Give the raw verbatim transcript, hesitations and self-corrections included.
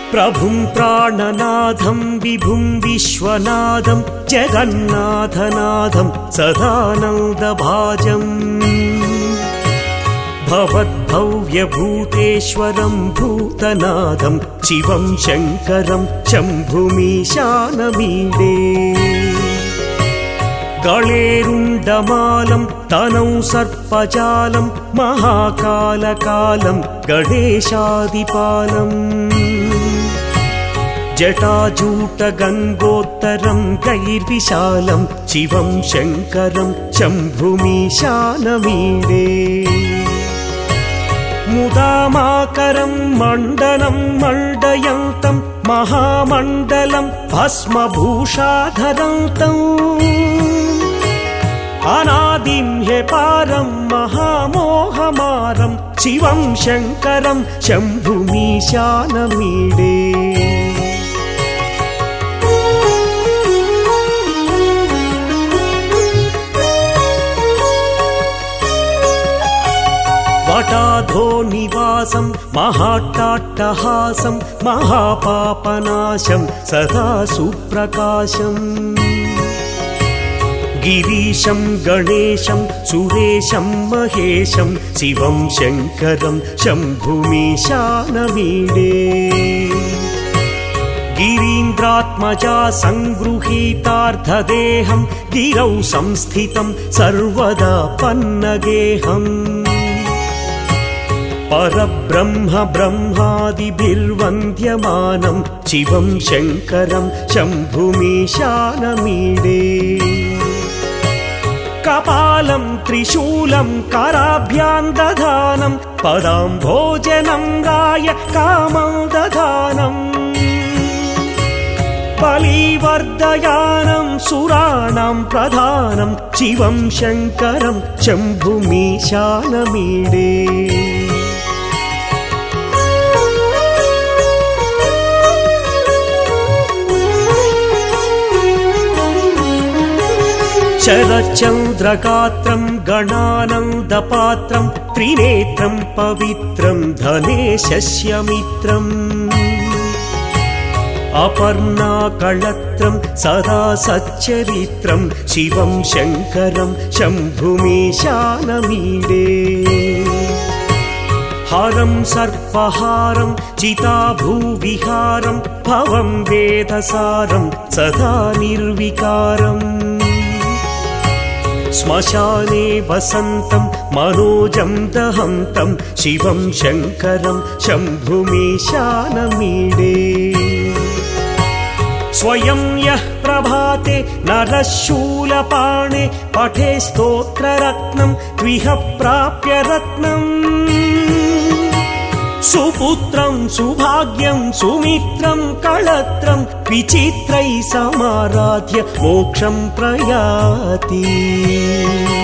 प्रभुं प्राणनाथं विभुं विश्वनाथं जगन्नाथनाथं सदानन्दभाजम् भवद्भव्यभूतेश्वरं भूतनाथं शिवं शङ्करं शम्भुमीशानमीडे गळेरुण्डमालं तनौ सर्पजालं महाकालकालं गणेशादिपालम् जटाजूटगङ्गोत्तरं गैर्विशालं शिवं शङ्करं शम्भुमीशानमीडे मुदामाकरं मण्डलं मण्डयन्तं महामण्डलं भस्मभूषाधरन्तम् अनादिं ह्यपारं महामोहमारं शिवं शङ्करं शम्भुमीशानमीडे वटाधो निवासं महाट्टाट्टहासं महापापनाशं सदा सुप्रकाशम् गिरीशं गणेशं सुरेशं महेशं शिवं शङ्करं शम्भुमीशानमीडे गिरीन्द्रात्मजा सङ्गृहीतार्धदेहं गिरौ संस्थितं सर्वदा पन्नगेहम् परब्रह्म ब्रह्मादिभिर्वन्द्यमानं शिवं शङ्करं शम्भुमीशानमीडे कपालं त्रिशूलं कराभ्यां दधानं पदाम्भोजनं गाय कामं दधानम् बलिवर्धयानं सुराणां प्रधानं शिवं शङ्करं शम्भुमीशानमीडे शरच्चन्द्रगात्रं गणानन्दपात्रं त्रिनेत्रं पवित्रं धनेशस्य मित्रम् अपर्णाकळत्रं सदा सच्चरित्रं शिवं शङ्करं शम्भुमीशानमीडे हरं सर्पहारं चिताभूविहारं भवं वेदसारं सदा निर्विकारम् श्मशाने वसन्तं मनोजं दहन्तं शिवं शङ्करं शम्भुमीशानमीडे स्वयं यः प्रभाते नरः शूलपाणे पठे स्तोत्ररत्नं त्विह प्राप्य रत्नम् सुपुत्रं सुभाग्यं सुमित्रं कळत्रं विचित्रैः समाराध्य मोक्षं प्रयाति।